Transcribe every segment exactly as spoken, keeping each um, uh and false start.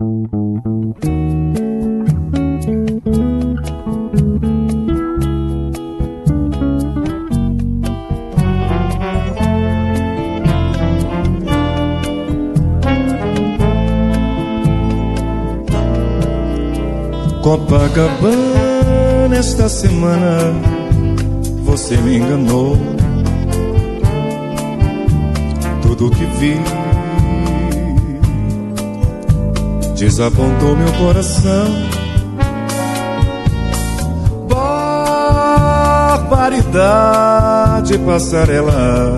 Copacabana, esta semana você me enganou. Tudo que vi desapontou meu coração. Barbaridade, passarela.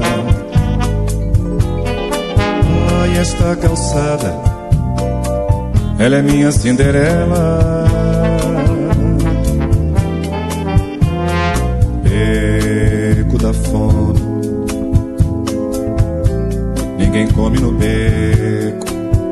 Ai, esta calçada, ela é minha Cinderela. Beco da fome, ninguém come no beco.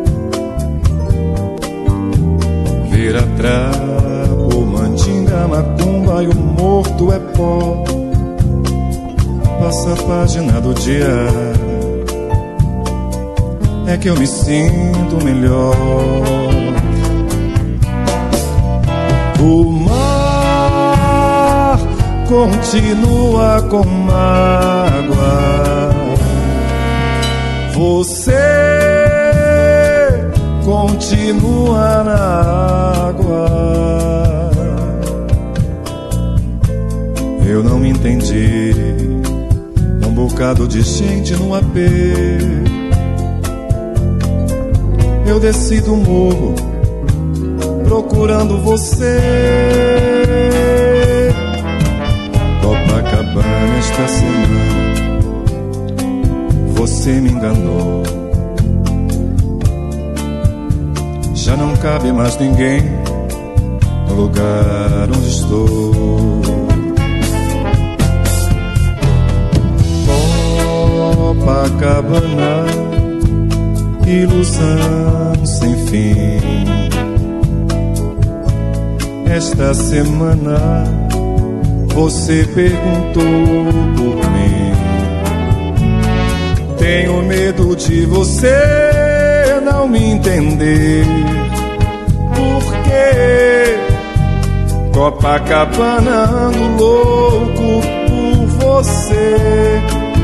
Vira trapo, mandinga, macumba e o morto é pó. Passa a página do dia, é que eu me sinto melhor. O mar continua com mágoa. Você continua na água. Eu não entendi um bocado de gente no A P. Eu desci do morro procurando você. Copacabana, esta semana você me enganou. Já não cabe mais ninguém no lugar onde estou. Copacabana, ilusão sem fim. Esta semana você perguntou por mim. Tenho medo de você não me entender. Porque Copacabana ando louco por você.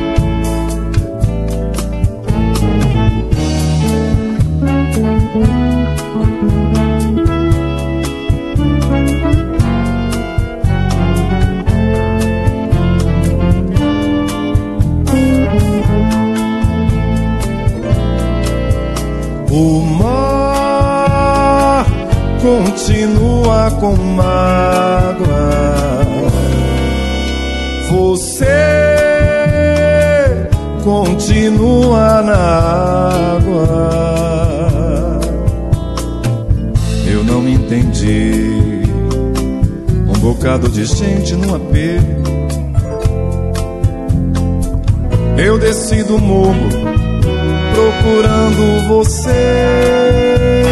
O mar continua com mágoa. Você continua na água. Eu não me entendi um bocado de gente no A P. Eu desci do morro procurando você.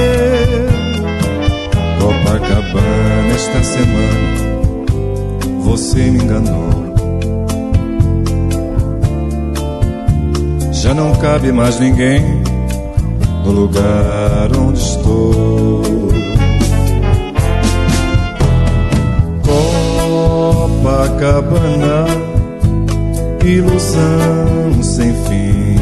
Copacabana, esta semana você me enganou. Já não cabe mais ninguém no lugar onde estou. Copacabana, ilusão sem fim.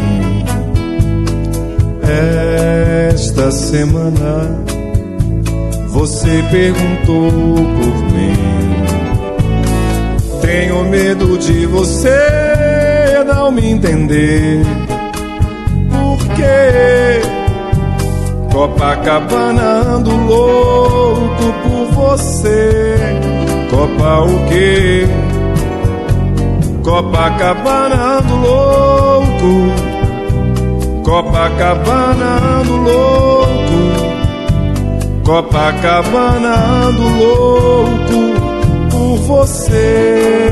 Esta semana você perguntou por mim. Tenho medo de você não me entender. Porque Copacabana ando louco por você. Copa o quê? Copacabana ando louco. Copacabana ando louco. Copacabana ando louco por você.